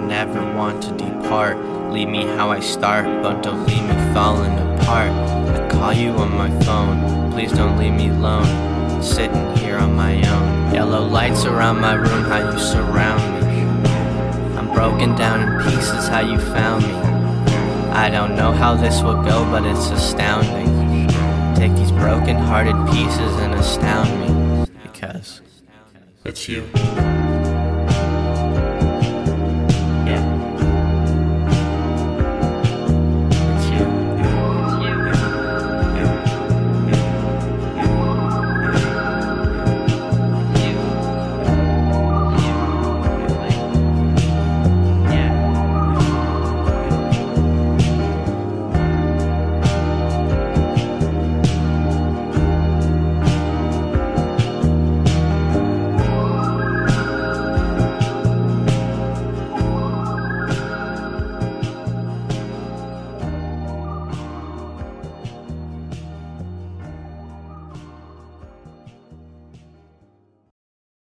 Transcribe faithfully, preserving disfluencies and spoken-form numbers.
never want to depart. Leave me how I start, but don't leave me falling apart. I call you on my phone, please don't leave me alone. Sitting here on my own, yellow lights around my room, how you surround me. I'm broken down in pieces, how you found me. I don't know how this will go, but it's astounding. Take these broken hearted pieces and astound me, because it's you.